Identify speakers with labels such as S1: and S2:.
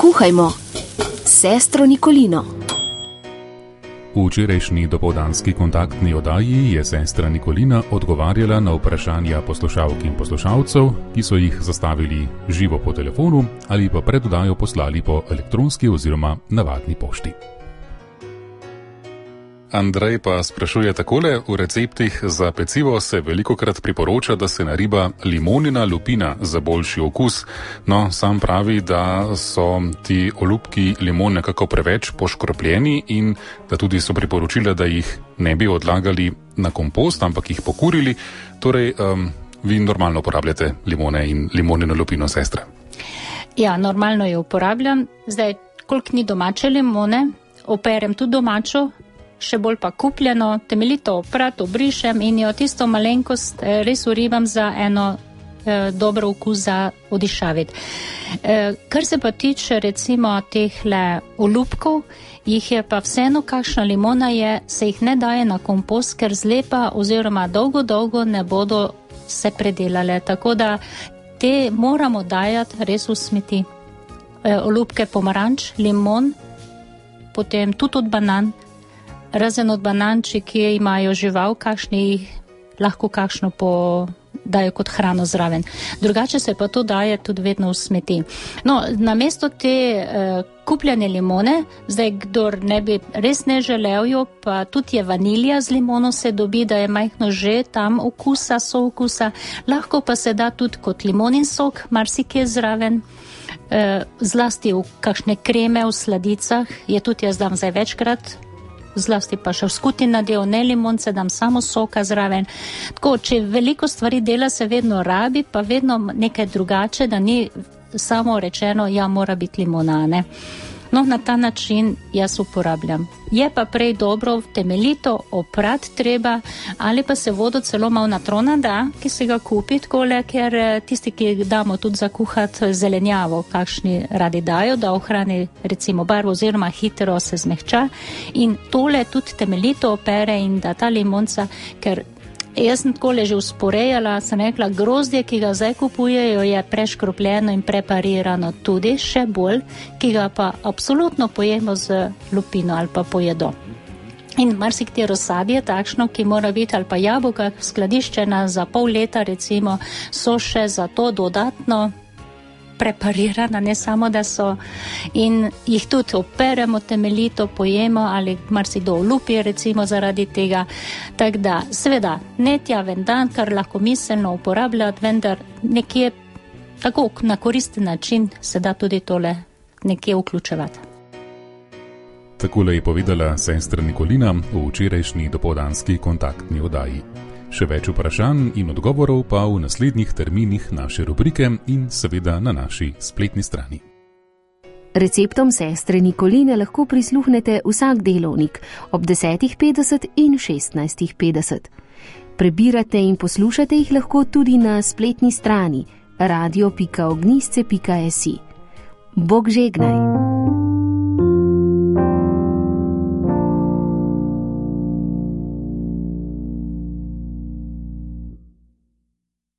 S1: Zakuhajmo s sestro Nikolino.
S2: V včerajšnji dopoldanski kontaktni oddaji je sestra Nikolina odgovarjala na vprašanja poslušalk in poslušalcev, ki so jih zastavili živo po telefonu ali pa pred oddajo poslali po elektronski oziroma navadni pošti. Andrej pa sprašuje takole: v receptih za pecivo se velikokrat priporoča, da se nariba limonina lupina za boljši okus. No, sam pravi, da so ti olupki limon nekako preveč poškropljeni in da tudi so priporočila, da jih ne bi odlagali na kompost, ampak jih pokurili. Torej, vi normalno uporabljate limone in limonino lupino, sestra?
S3: Ja, normalno jo uporabljam. Zdaj, koliko ni domače limone, operem tudi domačo, še bolj pa kupljeno, temeljito oprat, obrišem in jo tisto malenkost res uribam za eno dobro okus za odišaviti. Kar se pa tiče recimo tehle olupkov, jih je pa vseeno kakšna limona je, se jih ne daje na kompost, ker zlepa oziroma dolgo ne bodo se predelale, tako da te moramo dajati res v smeti. Olupke pomaranč, limon, potem tudi od banan, razen od bananči, ki imajo žival, kakšni lahko kakšno dajo kot hrano zraven. Drugače se pa to daje tudi vedno v smeti. No, namesto te kupljene limone, zdaj kdor ne bi res ne želel jo, pa tudi je vanilija z limono se dobi, da je majhno že tam okusa, soukusa, lahko pa se da tudi kot limonin sok, marsikje zraven. Zlasti v kakšne kreme v sladicah, je tudi jaz dam zdaj večkrat, zlasti pa še v skuti nadev, ne limonce, dam samo soka zraven. Tako, če veliko stvari dela se vedno rabi, pa vedno nekaj drugače, da ni samo rečeno, ja, mora biti limonane. No, na ta način jaz uporabljam. Je pa prej dobro temeljito oprat treba, ali pa se vodo celo malo natrona da, ki se ga kupi takole, ker tisti, ki damo tudi zakuhati zelenjavo, kakšni radi dajo, da ohrani recimo barvo oziroma hitro se zmehča in tole tudi temeljito opere in da ta limonca, ker jaz sem takole že usporejala, sem rekla, grozdje, ki ga zdaj kupujejo, je preškropljeno in preparirano tudi še bolj, ki ga pa absolutno pojemo z lupino ali pa pojedo. In marsikatero sadje takšno, ki mora biti, ali pa jabolka skladiščena za pol leta recimo, so še za to dodatno preparirana, ne samo, da so, in jih tudi operemo temeljito, pojemo ali marsikdo olupi recimo zaradi tega. Tako da, seveda, ne tja vendan, kar lahko miselno uporabljati, vendar nekje tako na koristen način se da tudi tole nekje vključevati.
S2: Takole je povedala sestra Nikolina v včerajšnji dopoldanski kontaktni oddaji. Še več vprašanj in odgovorov pa v naslednjih terminih naše rubrike in seveda na naši spletni strani.
S1: Receptom sestre Nikoline lahko prisluhnete vsak delovnik ob 10.50 in 16.50. Prebirate in poslušate jih lahko tudi na spletni strani radio.ognisce.si. Bog žegnaj!